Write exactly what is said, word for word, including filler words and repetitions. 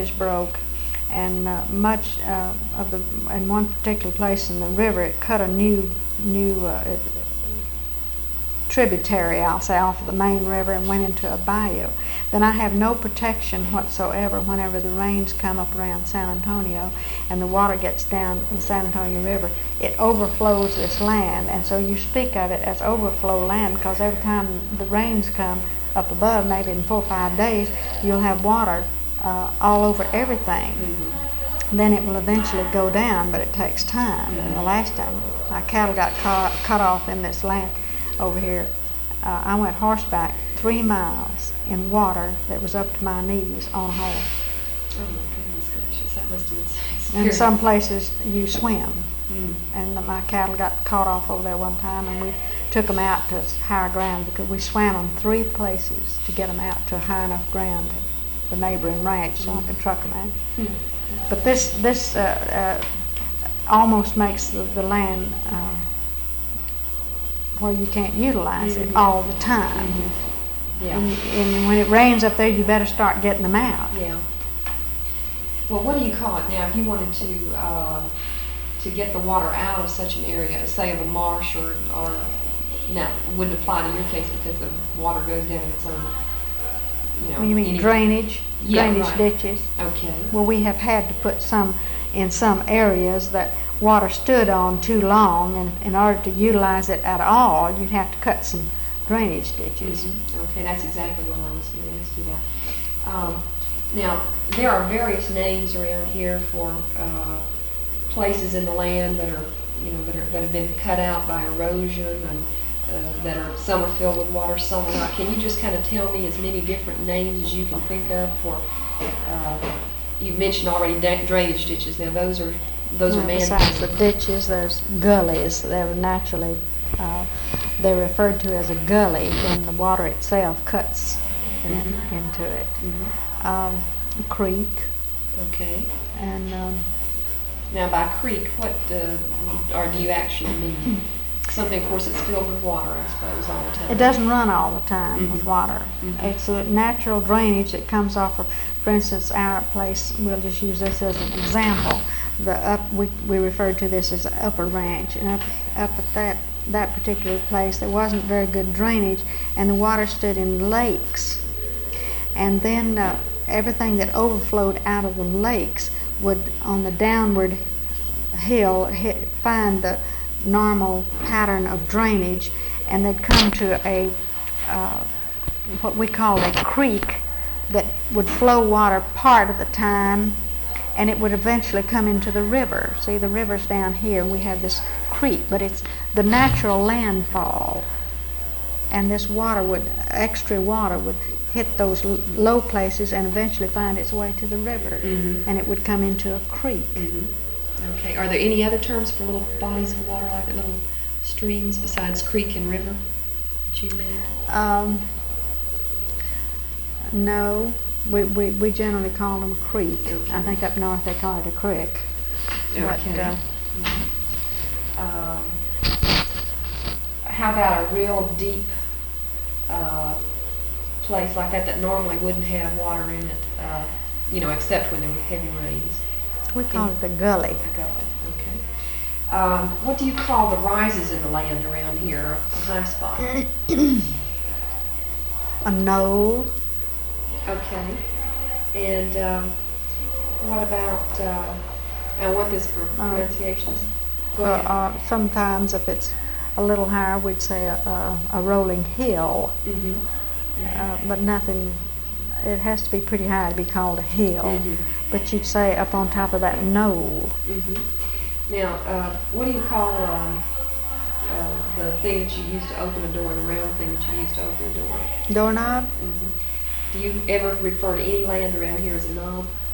levees broke, and uh, much uh, of the, in one particular place in the river, it cut a new, new uh, it, tributary, I'll say, off of the main river and went into a bayou. Then I have no protection whatsoever whenever the rains come up around San Antonio and the water gets down the San Antonio River. It overflows this land, and so you speak of it as overflow land because every time the rains come up above, maybe in four or five days, you'll have water uh, all over everything. Mm-hmm. Then it will eventually go down, but it takes time. Mm-hmm. And the last time my cattle got caught, cut off in this land over here, uh, I went horseback three miles in water that was up to my knees on a horse. Oh my goodness gracious, that must have been some experience. In some places you swim. Mm. And the, my cattle got caught off over there one time, and we took them out to higher ground because we swam them three places to get them out to high enough ground to the neighboring ranch so mm. I could truck them out. Mm. But this this uh, uh, almost makes the, the land uh, where you can't utilize mm-hmm. it all the time. Mm-hmm. Yeah. And, and when it rains up there, you better start getting them out. Yeah. Well, what do you call it now? If you wanted to uh, to get the water out of such an area, say of a marsh, or or now wouldn't apply to your case because the water goes down in its own. You know, you mean any, drainage, yeah, drainage right. ditches? Okay. Well, we have had to put some in some areas that water stood on too long, and in order to utilize it at all, you'd have to cut some drainage ditches. Mm-hmm. Okay, that's exactly what I was going to ask you about. Um, now, there are various names around here for uh, places in the land that are, you know, that are that have been cut out by erosion, and uh, that are some are filled with water, some are not. Can you just kind of tell me as many different names as you can think of for? Uh, you mentioned already da- drainage ditches. Now, those are those well, are man-made. Besides the ditches, there's gullies. They're naturally uh, they're referred to as a gully when the water itself cuts in, mm-hmm. into it. Mm-hmm. Um, a creek. Okay. And um, now, by creek, what uh, or do you actually mean? Something, of course, that's filled with water, I suppose, all the time. It doesn't run all the time mm-hmm. with water. Mm-hmm. It's a natural drainage that comes off of, for instance, our place, we'll just use this as an example. The up, we, we referred to this as the upper ranch, and up, up at that, that particular place, there wasn't very good drainage, and the water stood in lakes. And then uh, everything that overflowed out of the lakes would, on the downward hill, hit, find the normal pattern of drainage, and they'd come to a uh, what we call a creek that would flow water part of the time, and it would eventually come into the river. See, the river's down here, and we have this creek, but it's the natural landfall, and this water would, extra water would hit those l- low places and eventually find its way to the river, mm-hmm. and it would come into a creek. Mm-hmm. Okay. Are there any other terms for little bodies of water like that, little streams besides creek and river that you named? Um, no, we, we we generally call them a creek. Okay. I think up north they call it a creek. Okay. But, uh, mm-hmm. um, how about a real deep uh, place like that that normally wouldn't have water in it, uh, you know, except when there were heavy rains? We call it the gully. A gully, okay. Um, what do you call the rises in the land around here, a high spot? A knoll. Okay. And um, what about, uh, I want this for pronunciations. Go Uh, ahead. uh, sometimes if it's a little higher, we'd say a, a, a rolling hill. Mm-hmm. Mm-hmm. Uh, but nothing, it has to be pretty high to be called a hill. Mm-hmm. But you'd say up on top of that knoll. Mm-hmm. Now, uh, what do you call um, uh, the thing that you use to open a door, the round thing that you use to open a door? Doorknob? Mm-hmm. Do you ever refer to any land around here as a knob?